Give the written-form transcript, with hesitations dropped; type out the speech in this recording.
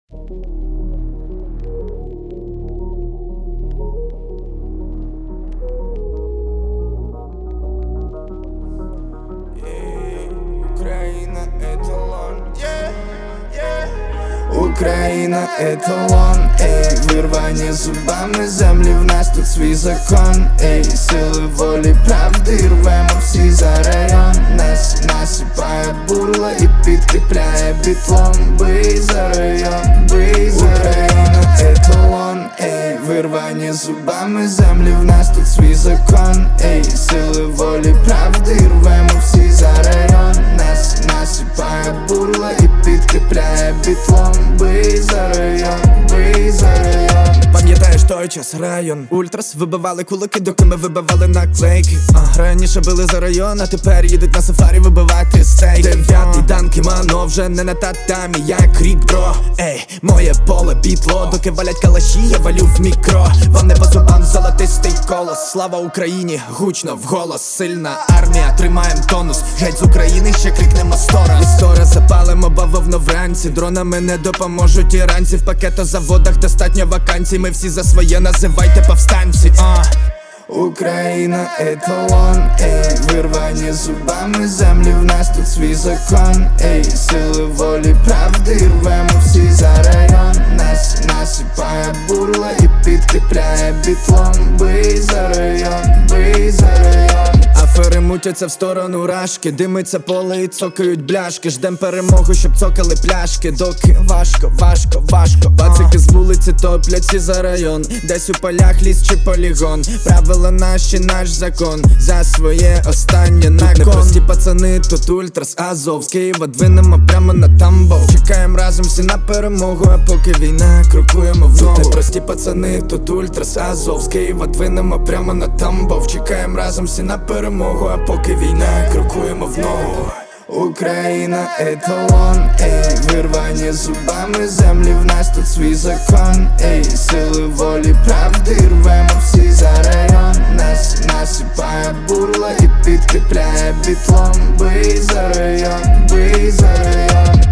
Україна еталон, Україна еталон, ей, вирвані зубами землі, в нас тут свій закон, ей, сили волі, правди, рвемо всі за район. Нас насипає бурла і підкріпляє бітлом. Бий за район, бий за район, еталон, ей, вирвані зубами землі, в нас тут свій закон, ей, сили волі, правди, рвемо всі за район. Нас насипає бурла і підкріпляє бітлом. Бий за район, бий за район. Пам'ятаєш той час, район Ультрас вибивали кулаки, доки ми вибивали наклейки. Раніше били за район, а тепер їдуть на сафарі вибивати стейки. Дев'ятий дан кімано, вже не на татамі, як рік, бро. Ей, моє поле бітло, доки валять калаші, я валю в мікро. Вам не по зубам золотистий колос. Слава Україні, гучно вголос. Сильна армія, тримаєм тонус. Геть з України ще крикнемо стора. Істора запалимо бавовно вранці. Дронами не допоможуть іранці. В пакетозаводах достатньо вакансій. Ми всі за своє, називайте повстанці. Україна еталон, ей, вирвані зубами землі, в нас тут свій закон, ей, сили волі, правди, рвемо всі за район. Нас насипає бурла і підкріпляє бітлом. Бий за район, бий за район. Афери мутяться в сторону рашки, димиться поле і цокають бляшки. Ждем перемогу, щоб цокали пляшки. Доки важко, важко, важко. Пацики з вулиці топлять всі за район. Десь у полях ліс чи полігон. Правила наші, наш закон. За своє останнє на кон. Непрості пацани, тут Ультрас, Азов. З Києва двинемо прямо на Тамбов. Чекаємо разом всі на перемогу, а поки війна, крокуємо в ногу. Непрості пацани, тут Ультрас, Азов. З Києва двинемо прямо на Тамбов. Чекаємо разом всі на перемогу, а поки війна, крокуємо в ногу. Україна еталон, ей, вирвані зубами землі, в нас тут свій закон, ей, сили волі, правди, рвемо всі за район. Нас насипає бурла і підкріпляє бітлом. Бий за район, бий за район.